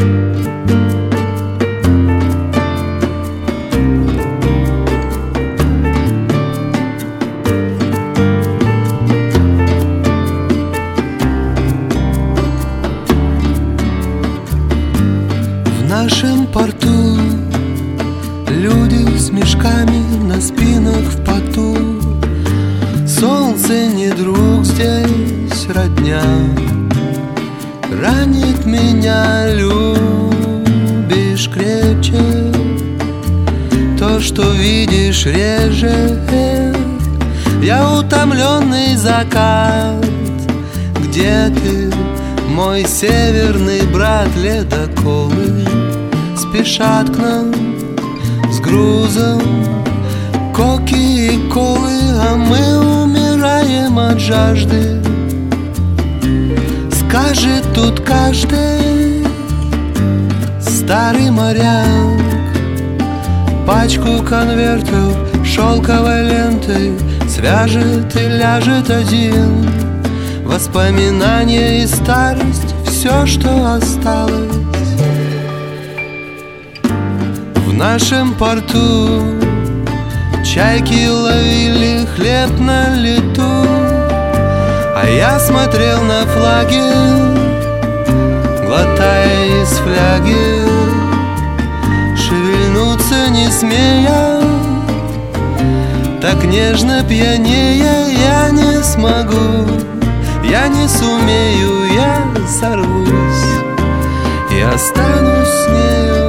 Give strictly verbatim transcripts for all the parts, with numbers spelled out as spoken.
В нашем порту люди с мешками на спинах в поту. Солнце не друг, здесь родня. Ранит меня, любишь крепче. То, что видишь, реже. Я утомленный закат. Где ты, мой северный брат? Ледоколы спешат к нам с грузом коки и колы, а мы умираем от жажды. Скажет тут каждый старый моряк. Пачку конвертов шелковой лентой свяжет и ляжет один. Воспоминания и старость — все, что осталось. В нашем порту чайки ловили хлеб на лету, а я смотрел на флаги, глотая из фляги. Шевельнуться не смея, так нежно пьянея, я не смогу, я не сумею, я сорвусь и останусь с нею.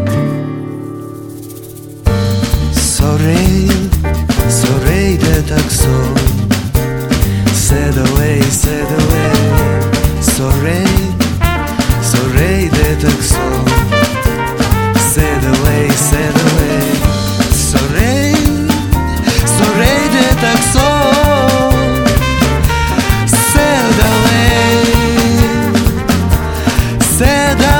Sorrei, sorrei de taxo. Said away, said away. Sorrei, sorrei de taxo. Said away, said away. Sorrei, sorrei de taxo. Said away, said away.